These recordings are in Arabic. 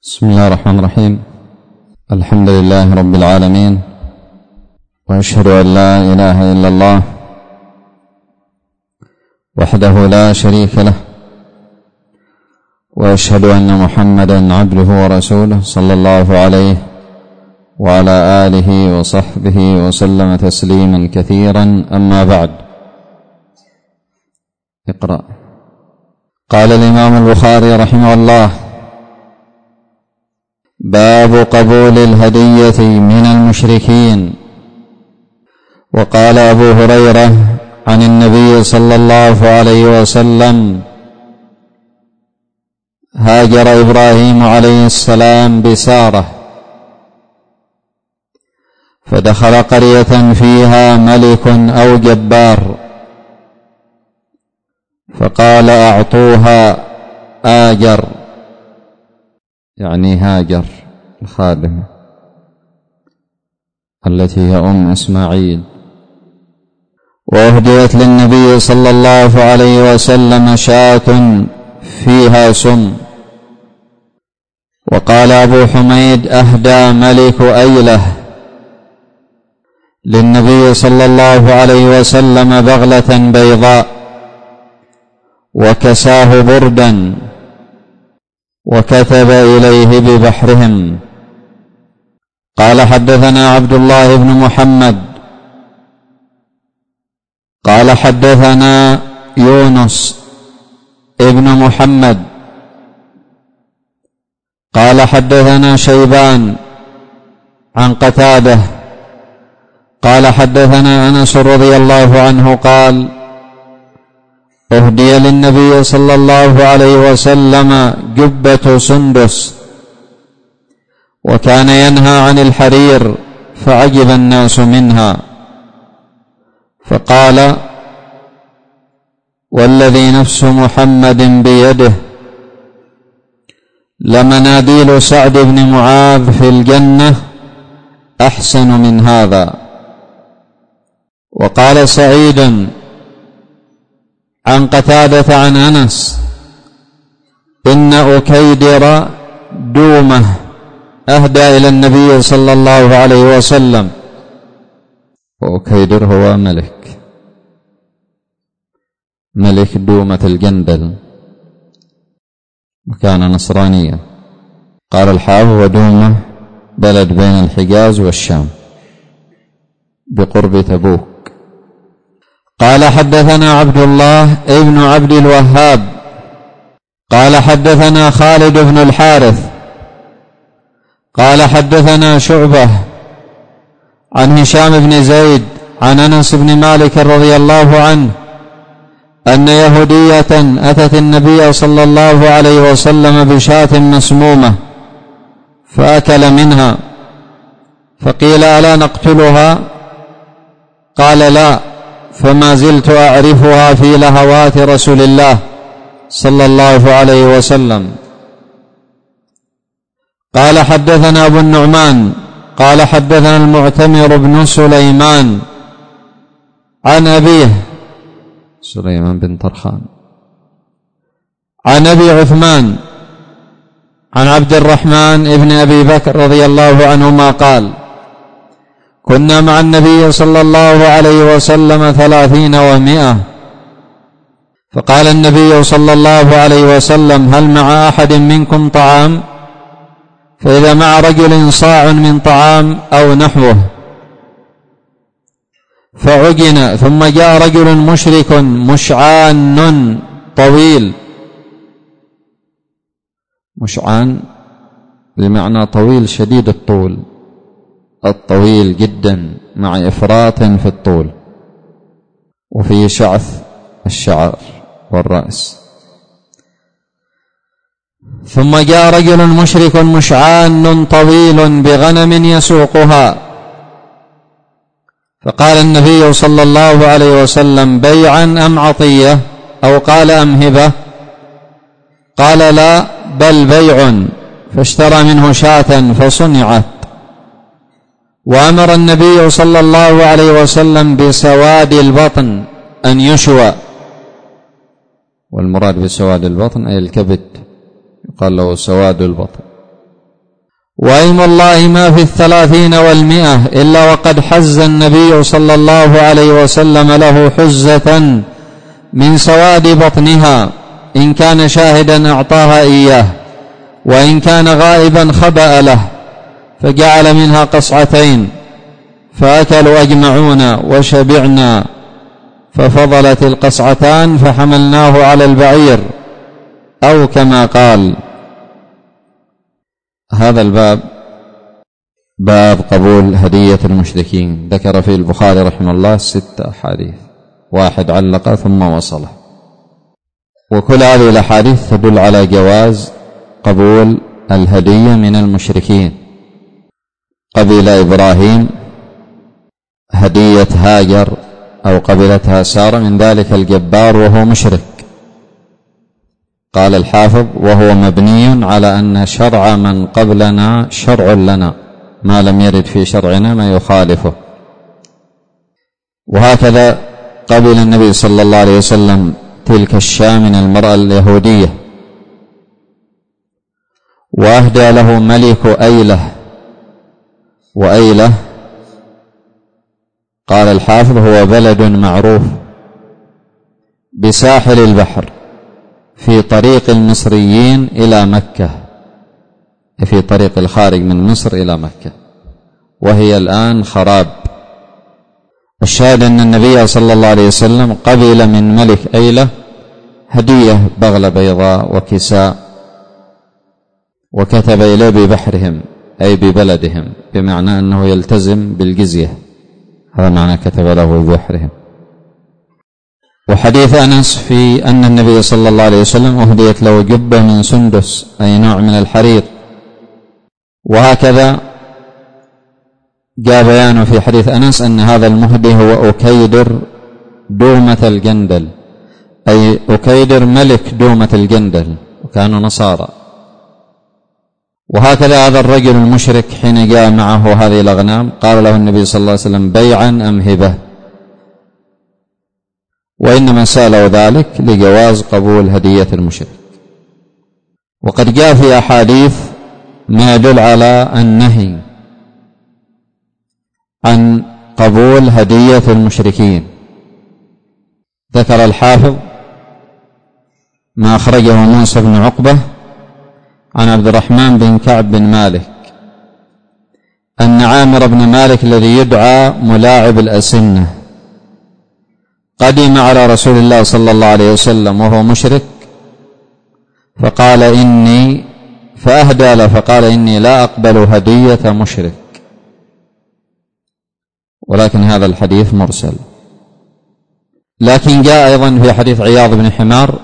بسم الله الرحمن الرحيم. الحمد لله رب العالمين، وأشهد أن لا إله إلا الله وحده لا شريك له، وأشهد أن محمدا عبده ورسوله صلى الله عليه وعلى آله وصحبه وسلم تسليما كثيرا. أما بعد، اقرأ. قال الإمام البخاري رحمه الله: باب قبول الهدية من المشركين. وقال أبو هريرة عن النبي صلى الله عليه وسلم: هاجر إبراهيم عليه السلام بسارة، فدخل قرية فيها ملك أو جبار، فقال: أعطوها آجر، يعني هاجر الخادمة التي هي أم إسماعيل، وأهديت للنبي صلى الله عليه وسلم شاة فيها سم. وقال أبو حميد: أهدى ملك أيلة للنبي صلى الله عليه وسلم بغلة بيضاء، وكساه بردا، وكتب إليه ببحرهم. قال: حدثنا عبد الله بن محمد قال: حدثنا يونس ابن محمد قال: حدثنا شيبان عن قتادة قال: حدثنا أنس رضي الله عنه قال: أهدي للنبي صلى الله عليه وسلم جبة سندس، وكان ينهى عن الحرير، فعجب الناس منها، فقال: والذي نفس محمد بيده لمناديل سعد بن معاذ في الجنة أحسن من هذا. وقال سعيد عن قتادة عن أنس: إن أكيدر دومة أهدى إلى النبي صلى الله عليه وسلم. وأكيدر هو ملك دومة الجندل، وكان نصرانيا. قال الحافظ: ودومة بلد بين الحجاز والشام بقرب تبوك. قال: حدثنا عبد الله ابن عبد الوهاب قال: حدثنا خالد بن الحارث قال: حدثنا شعبة عن هشام بن زيد عن أنس بن مالك رضي الله عنه أن يهودية أتت النبي صلى الله عليه وسلم بشاة مسمومة، فأكل منها، فقيل: ألا نقتلها؟ قال: لا، فما زلت أعرفها في لهوات رسول الله صلى الله عليه وسلم. قال: حدثنا أبو النعمان قال: حدثنا المعتمر بن سليمان عن أبيه سليمان بن طرخان عن أبي عثمان عن عبد الرحمن بن أبي بكر رضي الله عنهما قال: كنا مع النبي صلى الله عليه وسلم 30 و100، فقال النبي صلى الله عليه وسلم: هل مع أحد منكم طعام؟ فإذا مع رجل صاع من طعام أو نحوه، فعجن، ثم جاء رجل مشرك مشعان طويل. مشعان بمعنى طويل شديد الطول، الطويل جدا مع إفراط في الطول، وفيه شعث الشعر والرأس. ثم جاء رجل مشرك مشعان طويل بغنم يسوقها، فقال النبي صلى الله عليه وسلم: بيعا أم عطية؟ أو قال: أم هبة؟ قال: لا، بل بيع. فاشترى منه شاة فصنعت. وأمر النبي صلى الله عليه وسلم بسواد البطن أن يشوى، والمراد بسواد البطن أي الكبد، يقال له سواد البطن. وأيم الله ما في 30 و100 إلا وقد حز النبي صلى الله عليه وسلم له حزة من سواد بطنها، إن كان شاهدا أعطاها إياه، وإن كان غائبا خبأ له، فجعل منها قصعتين، فأكلوا أجمعون وشبعنا، ففضلت القصعتان فحملناه على البعير، أو كما قال. هذا الباب باب قبول هدية المشركين. ذكر فيه البخاري رحمه الله 6 أحاديث، 1 علق ثم وصله، وكل هذه الأحاديث تدل على جواز قبول الهدية من المشركين. قبل إبراهيم هدية هاجر أو قبلتها سارة من ذلك الجبار وهو مشرك. قال الحافظ: وهو مبني على أن شرع من قبلنا شرع لنا، ما لم يرد في شرعنا ما يخالفه. وهكذا قبل النبي صلى الله عليه وسلم تلك الشاة من المرأة اليهودية، وأهدى له ملك أيلة. وأيلة قال الحافظ هو بلد معروف بساحل البحر في طريق المصريين إلى مكة، في طريق الخارج من مصر إلى مكة، وهي الآن خراب. الشاهد أن النبي صلى الله عليه وسلم قبل من ملك أيلة هدية بغلة بيضاء وكساء، وكتب إليه ببحرهم أي ببلدهم، بمعنى أنه يلتزم بالجزية، هذا معنى كتب له ببحرهم. وحديث أنس في أن النبي صلى الله عليه وسلم أهديت له جبة من سندس أي نوع من الحرير. وهكذا جاء بيانه في حديث أنس أن هذا المهدي هو أكيدر دومة الجندل، أي أكيدر ملك دومة الجندل، وكانوا نصارى. وهكذا هذا الرجل المشرك حين جاء معه هذه الأغنام قال له النبي صلى الله عليه وسلم: بيعا أم هبة؟ وإنما سألوا ذلك لجواز قبول هدية المشرك. وقد جاء في أحاديث ما يدل على النهي عن قبول هدية المشركين. ذكر الحافظ ما أخرجه موسى بن عقبة عن عبد الرحمن بن كعب بن مالك أن عامر بن مالك الذي يدعى ملاعب الأسنة قدم على رسول الله صلى الله عليه وسلم وهو مشرك، فأهدى له فقال: إني لا أقبل هدية مشرك. ولكن هذا الحديث مرسل. لكن جاء أيضا في حديث عياض بن حمار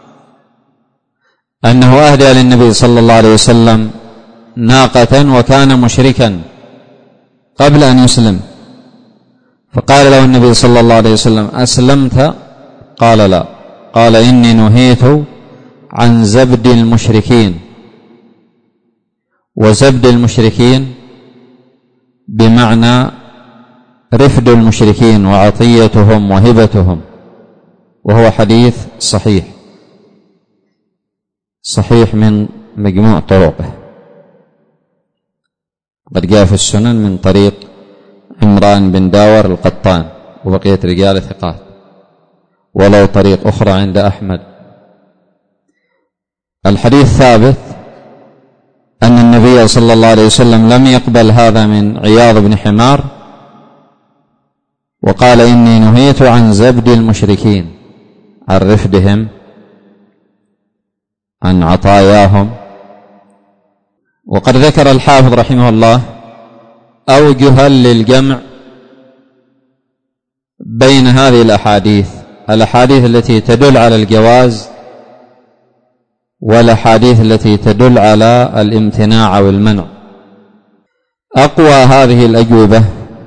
أنه أهدى للنبي صلى الله عليه وسلم ناقة وكان مشركا قبل أن يسلم، فقال له النبي صلى الله عليه وسلم: أسلمت؟ قال: لا. قال: إني نهيت عن زبد المشركين. وزبد المشركين بمعنى رفد المشركين وعطيتهم وهبتهم، وهو حديث صحيح من مجموع طرقه، قد جاء في السنن من طريق عمران بن داور القطان وبقية رجال ثقات، ولو طريق أخرى عند أحمد. الحديث ثابت أن النبي صلى الله عليه وسلم لم يقبل هذا من عياض بن حمار، وقال: إني نهيت عن زبد المشركين، عن رفدهم، عن عطاياهم. وقد ذكر الحافظ رحمه الله أوجها للجمع بين هذه الأحاديث التي تدل على الجواز والأحاديث التي تدل على الامتناع والمنع. أقوى هذه الأجوبة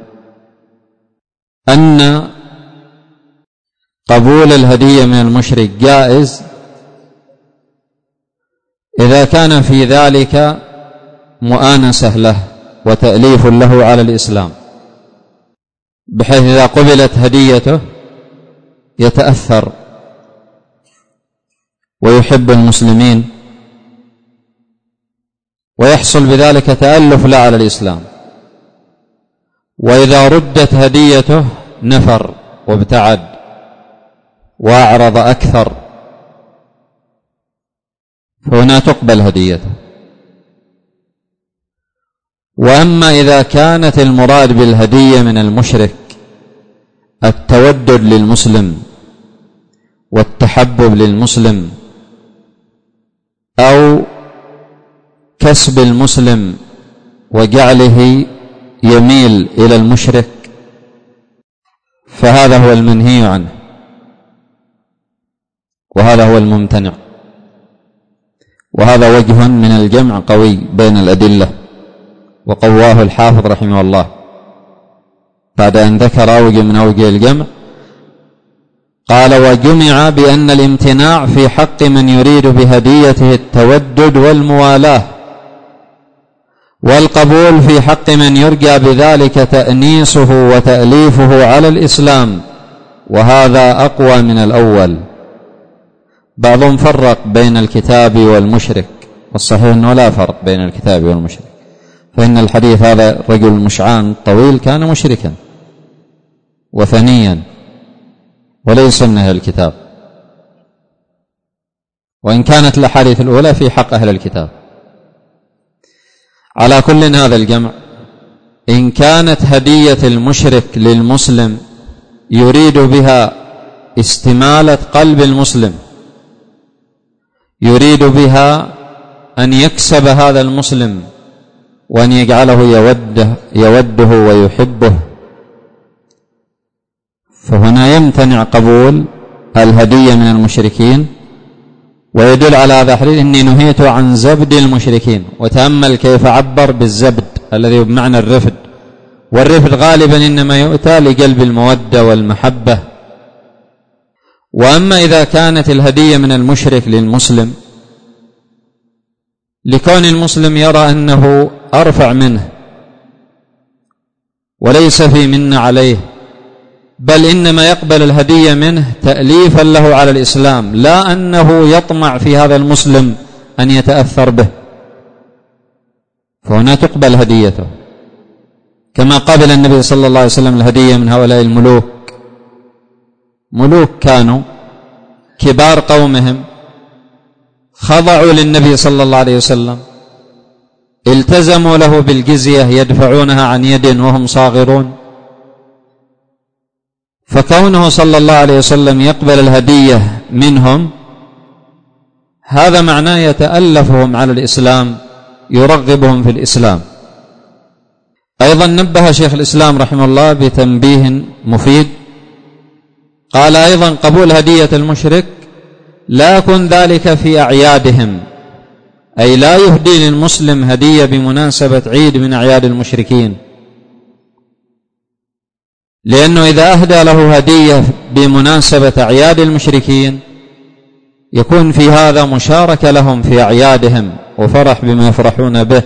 أن قبول الهدية من المشرك جائز إذا كان في ذلك مؤانسة له وتأليف له على الإسلام، بحيث إذا قبلت هديته يتأثر ويحب المسلمين ويحصل بذلك تألف لا على الإسلام. وإذا ردت هديته نفر وابتعد وأعرض أكثر، فهنا تقبل هديته. وأما إذا كانت المراد بالهدية من المشرك التودد للمسلم والتحبب للمسلم أو كسب المسلم وجعله يميل إلى المشرك، فهذا هو المنهي عنه، وهذا هو الممتنع. وهذا وجه من الجمع قوي بين الأدلة، وقواه الحافظ رحمه الله بعد أن ذكر أوجه من أوجه الجمع. قال: وجمع بأن الامتناع في حق من يريد بهديته التودد والموالاة، والقبول في حق من يرجى بذلك تأنيسه وتأليفه على الإسلام، وهذا أقوى من الأول. بعضهم فرق بين الكتاب والمشرك، والصحيح أنه لا فرق بين الكتاب والمشرك، فإن الحديث هذا رجل مشعان طويل كان مشركا وثنيا وليس من أهل الكتاب، وإن كانت الأحاديث الأولى في حق أهل الكتاب. على كل هذا الجمع إن كانت هدية المشرك للمسلم يريد بها استمالة قلب المسلم، يريد بها أن يكسب هذا المسلم وأن يجعله يوده ويحبه، فهنا يمتنع قبول الهدية من المشركين. ويدل على هذا الحديث: إني نهيت عن زبد المشركين. وتأمل كيف عبر بالزبد الذي بمعنى الرفد، والرفد غالبا إنما يؤتى لقلب المودة والمحبة. وأما إذا كانت الهدية من المشرك للمسلم لكون المسلم يرى أنه أرفع منه وليس في منة عليه، بل إنما يقبل الهدية منه تأليفا له على الإسلام، لا أنه يطمع في هذا المسلم أن يتأثر به، فهنا تقبل هديته. كما قبل النبي صلى الله عليه وسلم الهدية من هؤلاء الملوك، ملوك كانوا كبار قومهم، خضعوا للنبي صلى الله عليه وسلم، التزموا له بالجزية يدفعونها عن يد وهم صاغرون، فكونه صلى الله عليه وسلم يقبل الهدية منهم هذا معناه يتألفهم على الإسلام، يرغبهم في الإسلام. أيضا نبه شيخ الإسلام رحمه الله بتنبيه مفيد، قال أيضا: قبول هدية المشرك لا يكون ذلك في أعيادهم، أي لا يهدي للمسلم هدية بمناسبة عيد من أعياد المشركين، لأنه إذا أهدى له هدية بمناسبة أعياد المشركين يكون في هذا مشاركة لهم في أعيادهم وفرح بما يفرحون به.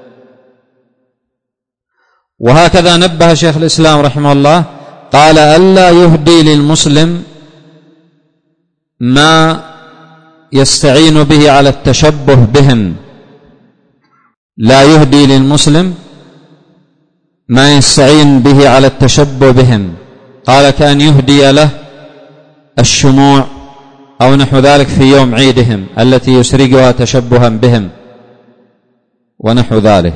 وهكذا نبه شيخ الإسلام رحمه الله، قال: ألا يهدي للمسلم ما يستعين به على التشبه بهم، لا يهدي للمسلم ما يستعين به على التشبه بهم، قال: كأن يهدي له الشموع أو نحو ذلك في يوم عيدهم التي يسرقها تشبها بهم ونحو ذلك.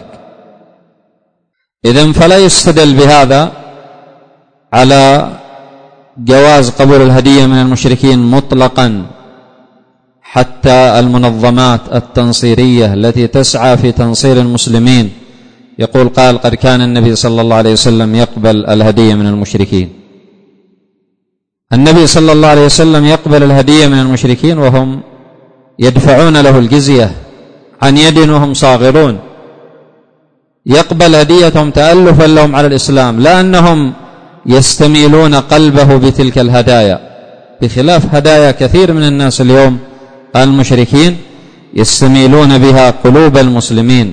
إذن فلا يستدل بهذا على جواز قبول الهدية من المشركين مطلقا، حتى المنظمات التنصيرية التي تسعى في تنصير المسلمين يقول قال: قد كان النبي صلى الله عليه وسلم يقبل الهدية من المشركين. النبي صلى الله عليه وسلم يقبل الهدية من المشركين وهم يدفعون له الجزية عن يد وهم صاغرون، يقبل هديتهم تألفا لهم على الإسلام، لا أنهم يستميلون قلبه بتلك الهدايا، بخلاف هدايا كثير من الناس اليوم المشركين يستميلون بها قلوب المسلمين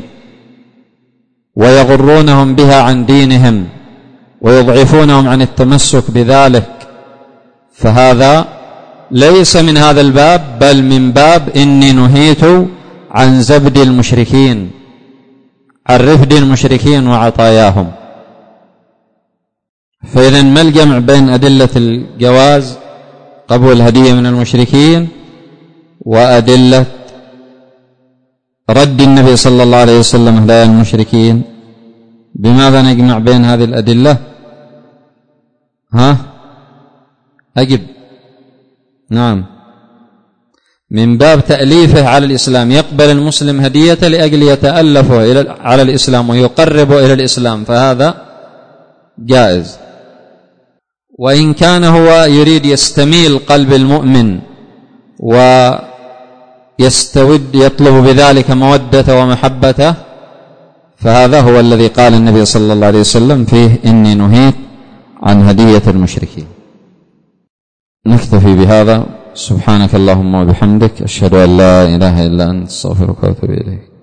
ويغرونهم بها عن دينهم ويضعفونهم عن التمسك بذلك، فهذا ليس من هذا الباب، بل من باب إني نهيت عن زبد المشركين، عن رفد المشركين وعطاياهم. فإذا ما الجمع بين أدلة الجواز قبول الهدية من المشركين وأدلة رد النبي صلى الله عليه وسلم هدايا المشركين؟ بماذا نجمع بين هذه الأدلة؟ أجب. نعم، من باب تأليفه على الإسلام، يقبل المسلم هدية لأجل يتألفه على الإسلام ويقربه إلى الإسلام، فهذا جائز. وإن كان هو يريد يستميل قلب المؤمن ويستود يطلب بذلك مودته ومحبته، فهذا هو الذي قال النبي صلى الله عليه وسلم فيه: إني نهيت عن هدية المشركين. نكتفي بهذا. سبحانك اللهم وبحمدك، أشهد أن لا إله إلا أنت، أستغفرك وأتوب إليك.